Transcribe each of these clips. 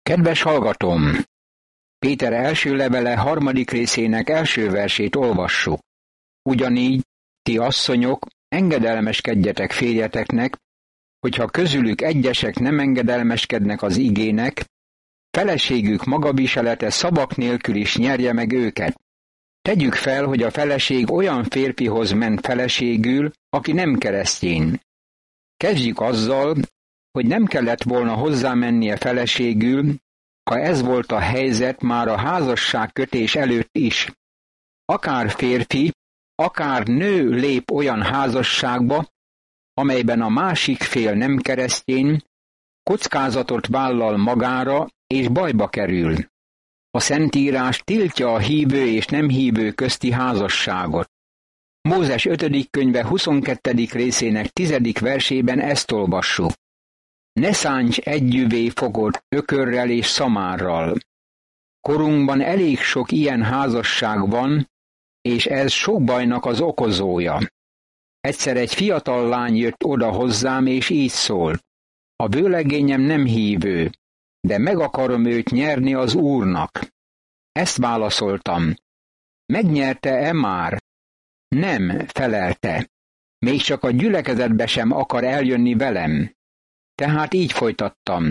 Kedves hallgatóm! Péter első levele 3. részének első versét olvassuk. Ugyanígy, ti asszonyok, engedelmeskedjetek férjeteknek, hogyha közülük egyesek nem engedelmeskednek az igének, feleségük magaviselete szavak nélkül is nyerje meg őket. Tegyük fel, hogy a feleség olyan férfihoz ment feleségül, aki nem keresztény. Kezdjük azzal, hogy nem kellett volna hozzámennie feleségül, ha ez volt a helyzet már a házasságkötés előtt is. Akár férfi, akár nő lép olyan házasságba, amelyben a másik fél nem keresztény, kockázatot vállal magára és bajba kerül. A Szentírás tiltja a hívő és nem hívő közti házasságot. Mózes 5. könyve 22. részének 10. versében ezt olvassuk. Ne szánts együvé fogod ökörrel és szamárral. Korunkban elég sok ilyen házasság van, és ez sok bajnak az okozója. Egyszer egy fiatal lány jött oda hozzám, és így szólt. A vőlegényem nem hívő, de meg akarom őt nyerni az Úrnak. Ezt válaszoltam. Megnyerte-e már? Nem, felelte. Még csak a gyülekezetbe sem akar eljönni velem. Tehát így folytattam.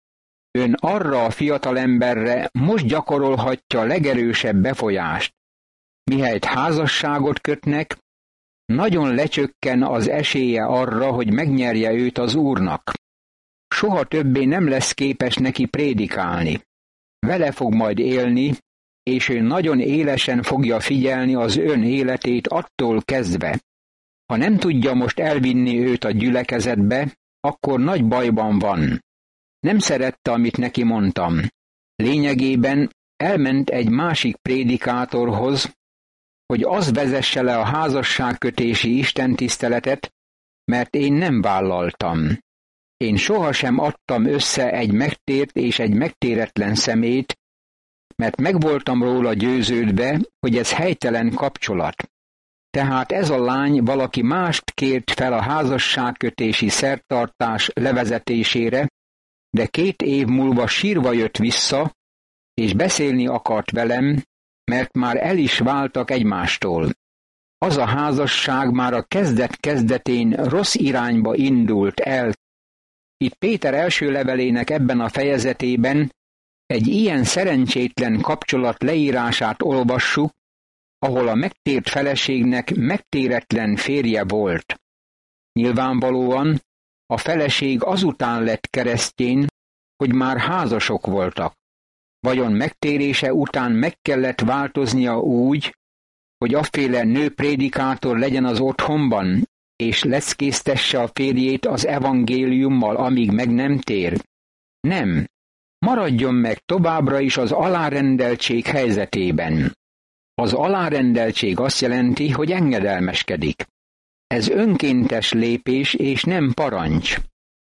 Ön arra a fiatalemberre most gyakorolhatja a legerősebb befolyást. Mihelyt házasságot kötnek, nagyon lecsökken az esélye arra, hogy megnyerje őt az Úrnak. Soha többé nem lesz képes neki prédikálni. Vele fog majd élni, és ő nagyon élesen fogja figyelni az ön életét attól kezdve. Ha nem tudja most elvinni őt a gyülekezetbe, akkor nagy bajban van. Nem szerette, amit neki mondtam. Lényegében elment egy másik prédikátorhoz, hogy az vezesse le a házasságkötési istentiszteletet, mert én nem vállaltam. Én sohasem adtam össze egy megtért és egy megtéretlen szemét, mert meg voltam róla győződve, hogy ez helytelen kapcsolat. Tehát ez a lány valaki mást kért fel a házasságkötési szertartás levezetésére, de 2 év múlva sírva jött vissza, és beszélni akart velem, mert már el is váltak egymástól. Az a házasság már a kezdet-kezdetén rossz irányba indult el. Itt Péter első levelének ebben a fejezetében egy ilyen szerencsétlen kapcsolat leírását olvassuk, ahol a megtért feleségnek megtéretlen férje volt. Nyilvánvalóan a feleség azután lett keresztény, hogy már házasok voltak. Vajon megtérése után meg kellett változnia úgy, hogy afféle nőprédikátor legyen az otthonban, és leckésztesse a férjét az evangéliummal, amíg meg nem tér? Nem. Maradjon meg továbbra is az alárendeltség helyzetében. Az alárendeltség azt jelenti, hogy engedelmeskedik. Ez önkéntes lépés és nem parancs.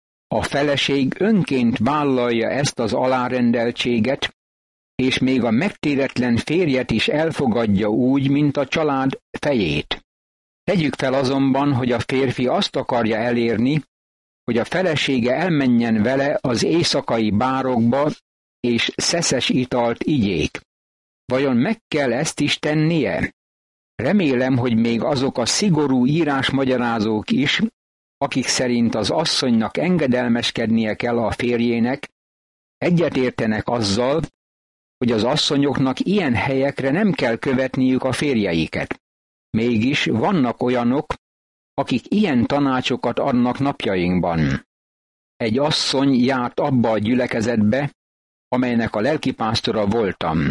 A feleség önként vállalja ezt az alárendeltséget, és még a megtéretlen férjet is elfogadja úgy, mint a család fejét. Tegyük fel azonban, hogy a férfi azt akarja elérni, hogy a felesége elmenjen vele az éjszakai bárokba, és szeszes italt igyék. Vajon meg kell ezt is tennie? Remélem, hogy még azok a szigorú írásmagyarázók is, akik szerint az asszonynak engedelmeskednie kell a férjének, egyetértenek azzal, hogy az asszonyoknak ilyen helyekre nem kell követniük a férjeiket. Mégis vannak olyanok, akik ilyen tanácsokat adnak napjainkban. Egy asszony járt abba a gyülekezetbe, amelynek a lelkipásztora voltam.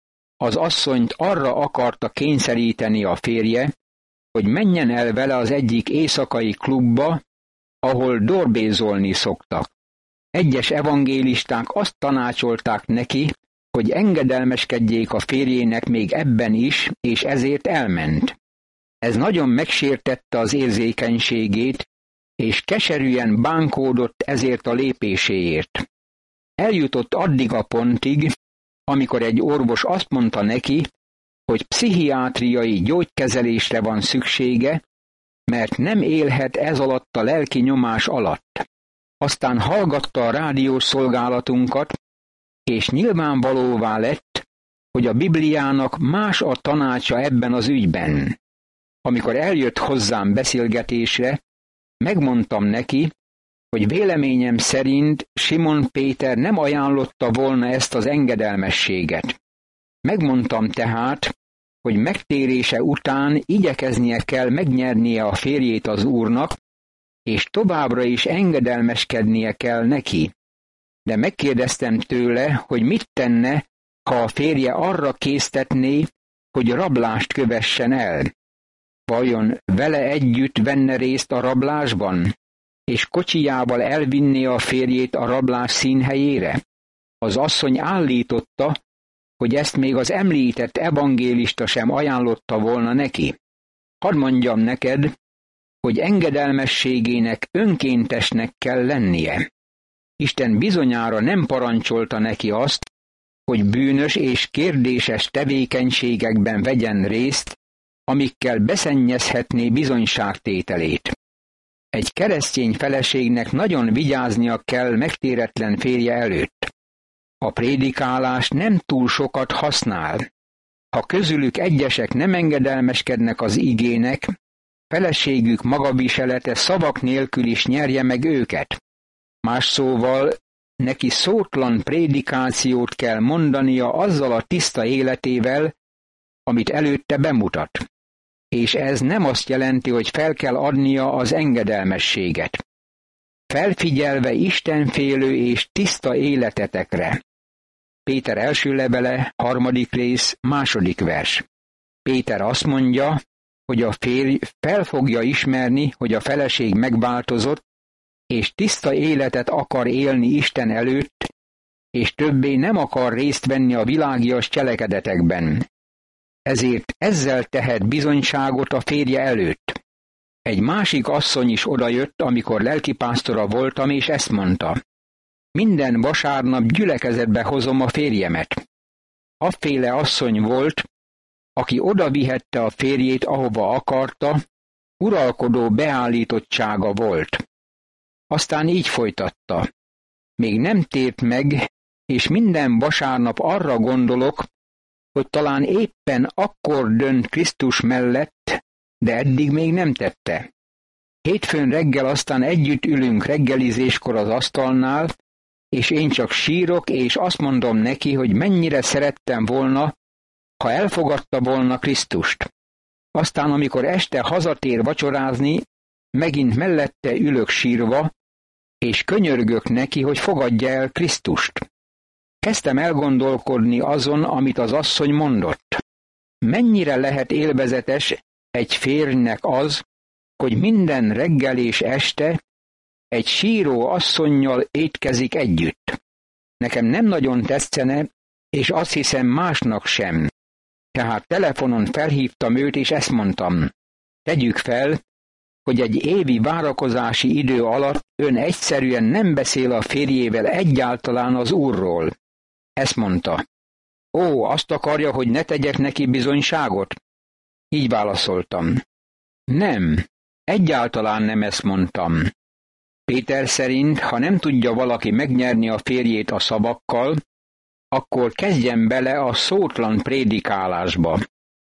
Az asszonyt arra akarta kényszeríteni a férje, hogy menjen el vele az egyik éjszakai klubba, ahol dorbézolni szoktak. Egyes evangélisták azt tanácsolták neki, hogy engedelmeskedjék a férjének még ebben is, és ezért elment. Ez nagyon megsértette az érzékenységét, és keserűen bánkódott ezért a lépéséért. Eljutott addig a pontig, amikor egy orvos azt mondta neki, hogy pszichiátriai gyógykezelésre van szüksége, mert nem élhet ez alatt a lelki nyomás alatt. Aztán hallgatta a rádiós szolgálatunkat, és nyilvánvalóvá lett, hogy a Bibliának más a tanácsa ebben az ügyben. Amikor eljött hozzám beszélgetésre, megmondtam neki, hogy véleményem szerint Simon Péter nem ajánlotta volna ezt az engedelmességet. Megmondtam tehát, hogy megtérése után igyekeznie kell megnyernie a férjét az Úrnak, és továbbra is engedelmeskednie kell neki. De megkérdeztem tőle, hogy mit tenne, ha a férje arra késztetné, hogy rablást kövessen el. Vajon vele együtt venne részt a rablásban, és kocsijával elvinné a férjét a rablás színhelyére? Az asszony állította, hogy ezt még az említett evangélista sem ajánlotta volna neki. Hadd mondjam neked, hogy engedelmességének önkéntesnek kell lennie. Isten bizonyára nem parancsolta neki azt, hogy bűnös és kérdéses tevékenységekben vegyen részt, amikkel beszennyezhetné bizonyságtételét. Egy keresztény feleségnek nagyon vigyáznia kell megtéretlen férje előtt. A prédikálás nem túl sokat használ. Ha közülük egyesek nem engedelmeskednek az igének, feleségük magaviselete szavak nélkül is nyerje meg őket. Más szóval, neki szótlan prédikációt kell mondania azzal a tiszta életével, amit előtte bemutat. És ez nem azt jelenti, hogy fel kell adnia az engedelmességet. Felfigyelve istenfélő és tiszta életetekre. Péter első levele, 3. rész, 2. vers. Péter azt mondja, hogy a férj fel fogja ismerni, hogy a feleség megváltozott, és tiszta életet akar élni Isten előtt, és többé nem akar részt venni a világias cselekedetekben. Ezért ezzel tehet bizonyságot a férje előtt. Egy másik asszony is odajött, amikor lelkipásztora voltam, és ezt mondta: minden vasárnap gyülekezetbe hozom a férjemet. Afféle asszony volt, aki odavihette a férjét, ahova akarta, uralkodó beállítottsága volt. Aztán így folytatta: még nem tért meg, és minden vasárnap arra gondolok, hogy talán éppen akkor dönt Krisztus mellett, de eddig még nem tette. Hétfőn reggel aztán együtt ülünk reggelizéskor az asztalnál, és én csak sírok, és azt mondom neki, hogy mennyire szerettem volna, ha elfogadta volna Krisztust. Aztán, amikor este hazatér vacsorázni, megint mellette ülök sírva, és könyörgök neki, hogy fogadja el Krisztust. Kezdtem elgondolkodni azon, amit az asszony mondott. Mennyire lehet élvezetes egy férjnek az, hogy minden reggel és este egy síró asszonnyal étkezik együtt. Nekem nem nagyon tetszene, és azt hiszem másnak sem. Tehát telefonon felhívtam őt, és ezt mondtam: tegyük fel, hogy egy évi várakozási idő alatt ön egyszerűen nem beszél a férjével egyáltalán az Úrról. Ezt mondta: ó, azt akarja, hogy ne tegyek neki bizonyságot? Így válaszoltam: nem, egyáltalán nem ezt mondtam. Péter szerint, ha nem tudja valaki megnyerni a férjét a szavakkal, akkor kezdjen bele a szótlan prédikálásba.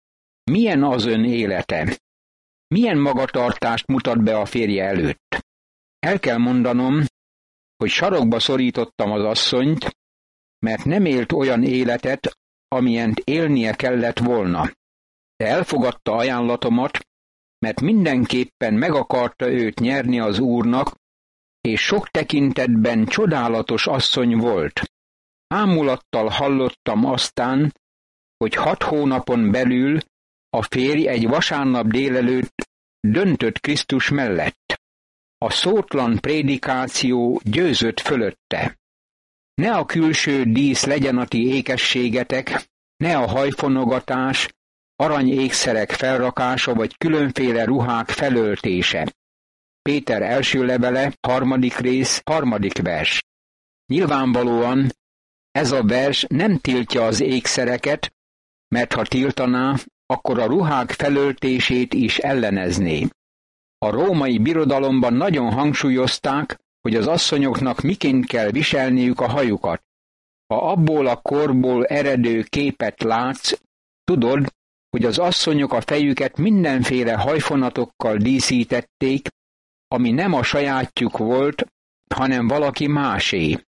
Milyen az ön élete? Milyen magatartást mutat be a férje előtt? El kell mondanom, hogy sarokba szorítottam az asszonyt, mert nem élt olyan életet, amilyent élnie kellett volna. De elfogadta ajánlatomat, mert mindenképpen meg akarta őt nyerni az Úrnak, és sok tekintetben csodálatos asszony volt. Ámulattal hallottam aztán, hogy 6 hónapon belül a férj egy vasárnap délelőtt döntött Krisztus mellett. A szótlan prédikáció győzött fölötte. Ne a külső dísz legyen a ti ékességetek, ne a hajfonogatás, aranyékszerek felrakása vagy különféle ruhák felöltése. Péter első levele, 3. rész, 3. vers. Nyilvánvalóan ez a vers nem tiltja az ékszereket, mert ha tiltaná, akkor a ruhák felöltését is ellenezné. A római birodalomban nagyon hangsúlyozták, hogy az asszonyoknak miként kell viselniük a hajukat. Ha abból a korból eredő képet látsz, tudod, hogy az asszonyok a fejüket mindenféle hajfonatokkal díszítették, ami nem a sajátjuk volt, hanem valaki másé.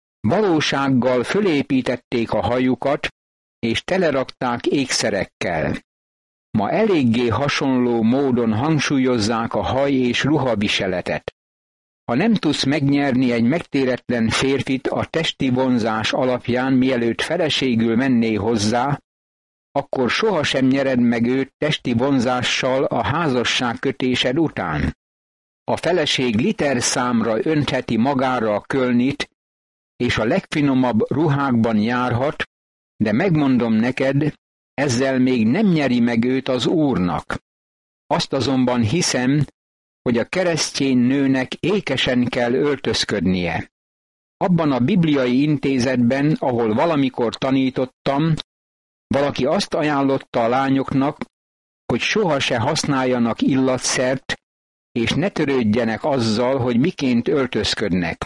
Valósággal fölépítették a hajukat, és telerakták ékszerekkel. Ma eléggé hasonló módon hangsúlyozzák a haj és ruhaviseletet. Ha nem tudsz megnyerni egy megtéretlen férfit a testi vonzás alapján, mielőtt feleségül menné hozzá, akkor sohasem nyered meg őt testi vonzással a házasságkötésed után. A feleség literszámra öntheti magára a kölnit, és a legfinomabb ruhákban járhat, de megmondom neked, ezzel még nem nyeri meg őt az Úrnak. Azt azonban hiszem, hogy a keresztény nőnek ékesen kell öltözködnie. Abban a bibliai intézetben, ahol valamikor tanítottam, valaki azt ajánlotta a lányoknak, hogy soha se használjanak illatszert, és ne törődjenek azzal, hogy miként öltözködnek.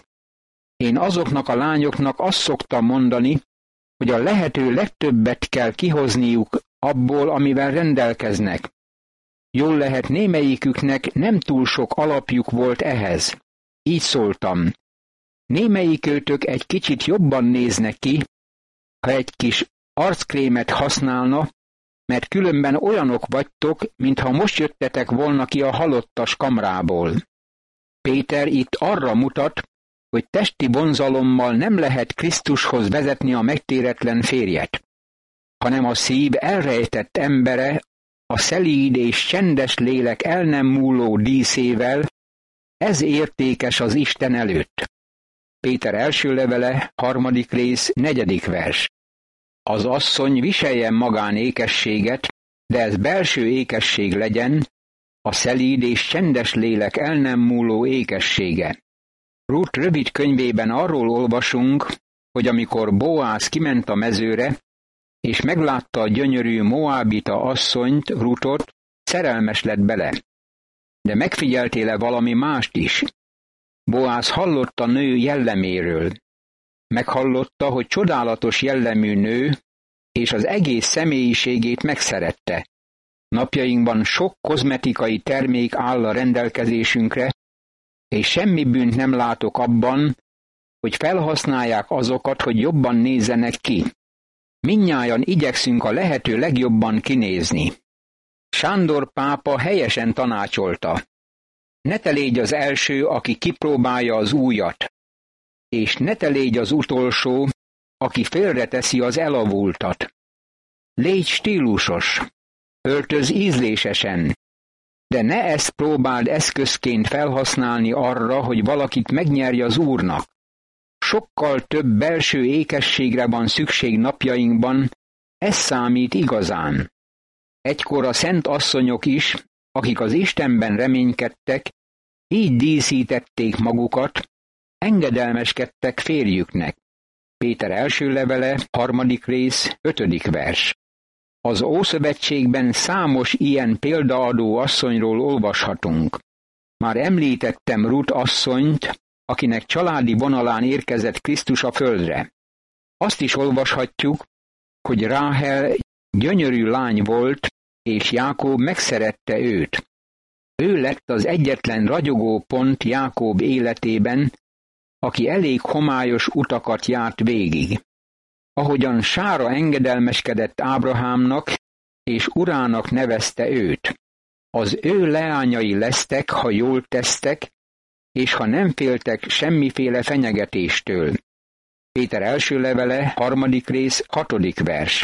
Én azoknak a lányoknak azt szoktam mondani, hogy a lehető legtöbbet kell kihozniuk abból, amivel rendelkeznek. Jól lehet, némelyiküknek nem túl sok alapjuk volt ehhez. Így szóltam. Némelyikőtök egy kicsit jobban néznek ki, ha egy kis arckrémet használna, mert különben olyanok vagytok, mintha most jöttetek volna ki a halottas kamrából. Péter itt arra mutat, hogy testi vonzalommal nem lehet Krisztushoz vezetni a megtéretlen férjet, hanem a szív elrejtett embere, a szelíd és csendes lélek el nem múló díszével, ez értékes az Isten előtt. Péter első levele, 3. rész, 4. vers. Az asszony viseljen magán ékességet, de ez belső ékesség legyen, a szelíd és csendes lélek el nem múló ékessége. Rut rövid könyvében arról olvasunk, hogy amikor Boász kiment a mezőre, és meglátta a gyönyörű moábita asszonyt, Rutot, szerelmes lett bele. De megfigyeltél-e valami mást is? Boász hallott a nő jelleméről. Meghallotta, hogy csodálatos jellemű nő, és az egész személyiségét megszerette. Napjainkban sok kozmetikai termék áll a rendelkezésünkre, és semmi bűnt nem látok abban, hogy felhasználják azokat, hogy jobban nézzenek ki. Mindnyájan igyekszünk a lehető legjobban kinézni. Sándor pápa helyesen tanácsolta. Ne te légy az első, aki kipróbálja az újat, és ne te légy az utolsó, aki félreteszi az elavultat. Légy stílusos, öltöz ízlésesen, de ne ezt próbáld eszközként felhasználni arra, hogy valakit megnyerj az Úrnak. Sokkal több belső ékességre van szükség napjainkban, ez számít igazán. Egykor a szent asszonyok is, akik az Istenben reménykedtek, így díszítették magukat, engedelmeskedtek férjüknek. Péter első levele, 3. rész, 5. vers. Az Ószövetségben számos ilyen példaadó asszonyról olvashatunk. Már említettem Rut asszonyt, akinek családi vonalán érkezett Krisztus a földre. Azt is olvashatjuk, hogy Ráhel gyönyörű lány volt, és Jákob megszerette őt. Ő lett az egyetlen ragyogó pont Jákob életében, aki elég homályos utakat járt végig. Ahogyan Sára engedelmeskedett Ábrahámnak, és urának nevezte őt. Az ő leányai lesztek, ha jól tesztek, és ha nem féltek semmiféle fenyegetéstől. Péter első levele, 3. rész, 6. vers.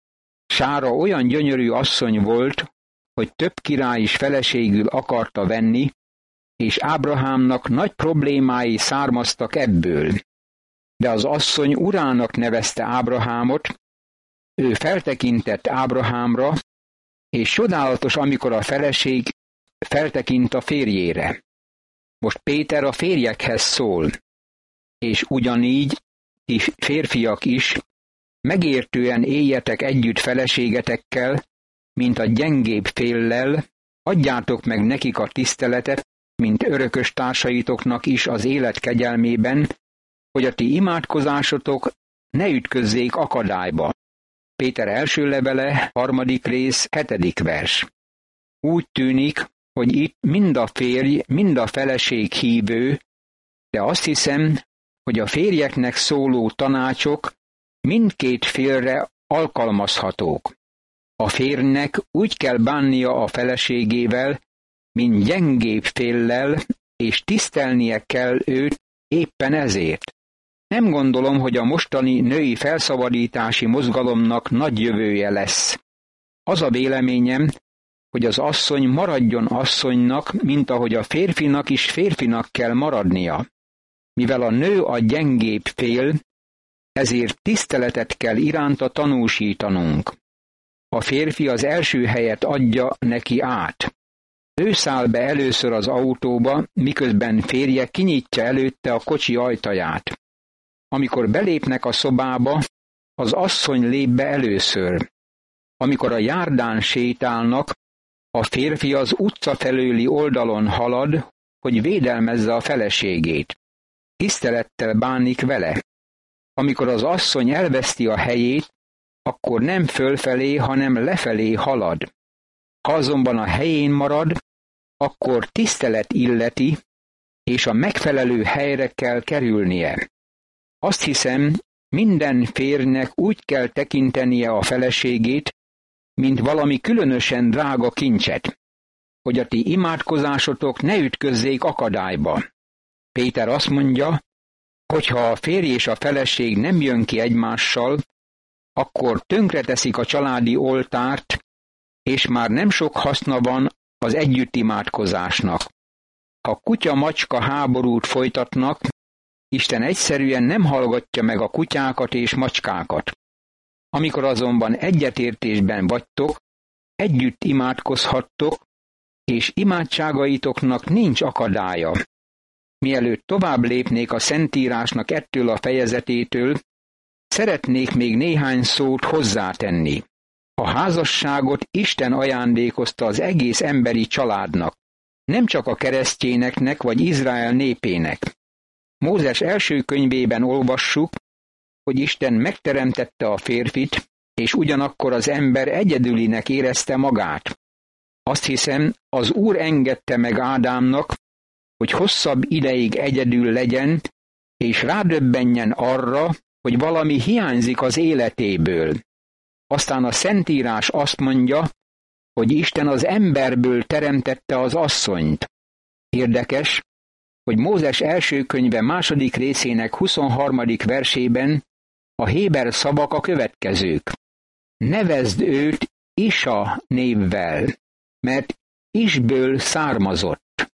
Sára olyan gyönyörű asszony volt, hogy több király is feleségül akarta venni, és Ábrahámnak nagy problémái származtak ebből. De az asszony urának nevezte Ábrahámot, ő feltekintett Ábrahámra, és csodálatos, amikor a feleség feltekint a férjére. Most Péter a férjekhez szól, és ugyanígy ti férfiak is megértően éljetek együtt feleségetekkel, mint a gyengébb féllel, adjátok meg nekik a tiszteletet, mint örökös társaitoknak is az élet kegyelmében, hogy a ti imádkozásotok ne ütközzék akadályba. Péter első levele, 3. rész, 7. vers. Úgy tűnik, hogy itt mind a férj, mind a feleség hívő, de azt hiszem, hogy a férjeknek szóló tanácsok mindkét félre alkalmazhatók. A férjnek úgy kell bánnia a feleségével, mint gyengébb féllel, és tisztelnie kell őt éppen ezért. Nem gondolom, hogy a mostani női felszabadítási mozgalomnak nagy jövője lesz. Az a véleményem, hogy az asszony maradjon asszonynak, mint ahogy a férfinak is férfinak kell maradnia. Mivel a nő a gyengébb fél, ezért tiszteletet kell iránta tanúsítanunk. A férfi az első helyet adja neki át. Ő száll be először az autóba, miközben férje kinyitja előtte a kocsi ajtaját. Amikor belépnek a szobába, az asszony lép be először. Amikor a járdán sétálnak, a férfi az utca felőli oldalon halad, hogy védelmezze a feleségét. Tisztelettel bánik vele. Amikor az asszony elveszti a helyét, akkor nem fölfelé, hanem lefelé halad. Ha azonban a helyén marad, akkor tisztelet illeti, és a megfelelő helyre kell kerülnie. Azt hiszem, minden férjnek úgy kell tekintenie a feleségét, mint valami különösen drága kincset, hogy a ti imádkozásotok ne ütközzék akadályba. Péter azt mondja, hogy ha a férj és a feleség nem jön ki egymással, akkor tönkreteszik a családi oltárt, és már nem sok haszna van az együttimádkozásnak. Ha kutya-macska háborút folytatnak, Isten egyszerűen nem hallgatja meg a kutyákat és macskákat. Amikor azonban egyetértésben vagytok, együtt imádkozhattok, és imádságaitoknak nincs akadálya. Mielőtt tovább lépnék a Szentírásnak ettől a fejezetétől, szeretnék még néhány szót hozzátenni. A házasságot Isten ajándékozta az egész emberi családnak, nem csak a keresztényeknek vagy Izrael népének. Mózes első könyvében olvassuk, hogy Isten megteremtette a férfit, és ugyanakkor az ember egyedülinek érezte magát. Azt hiszem, az Úr engedte meg Ádámnak, hogy hosszabb ideig egyedül legyen, és rádöbbenjen arra, hogy valami hiányzik az életéből. Aztán a Szentírás azt mondja, hogy Isten az emberből teremtette az asszonyt. Érdekes, hogy Mózes első könyve 2. részének 23. versében a héber szavak a következők. Nevezd őt Isa névvel, mert Isből származott.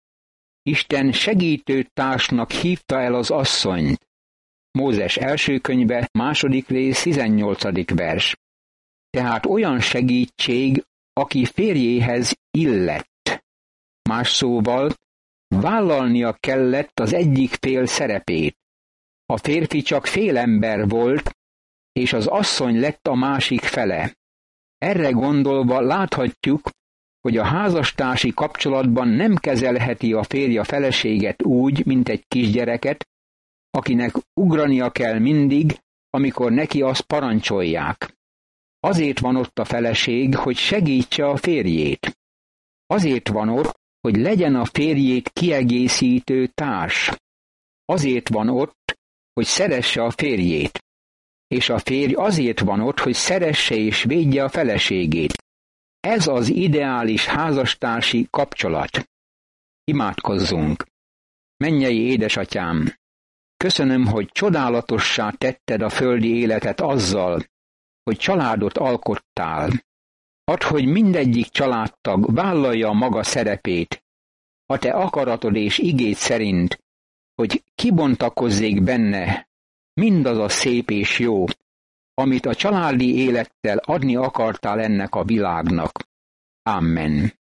Isten segítőtársnak hívta el az asszonyt. Mózes első könyve 2. rész 18. vers. Tehát olyan segítség, aki férjéhez illett. Más szóval, vállalnia kellett az egyik fél szerepét. A férfi csak félember volt, és az asszony lett a másik fele. Erre gondolva láthatjuk, hogy a házastársi kapcsolatban nem kezelheti a férj a feleséget úgy, mint egy kisgyereket, akinek ugrania kell mindig, amikor neki azt parancsolják. Azért van ott a feleség, hogy segítse a férjét. Azért van ott, hogy legyen a férjét kiegészítő társ. Azért van ott, hogy szeresse a férjét. És a férj azért van ott, hogy szeresse és védje a feleségét. Ez az ideális házastársi kapcsolat. Imádkozzunk! Mennyei édesatyám! Köszönöm, hogy csodálatossá tetted a földi életet azzal, hogy családot alkottál. Add, hogy mindegyik családtag vállalja a maga szerepét, a te akaratod és igéd szerint, hogy kibontakozzék benne mindaz a szép és jó, amit a családi élettel adni akartál ennek a világnak. Amen.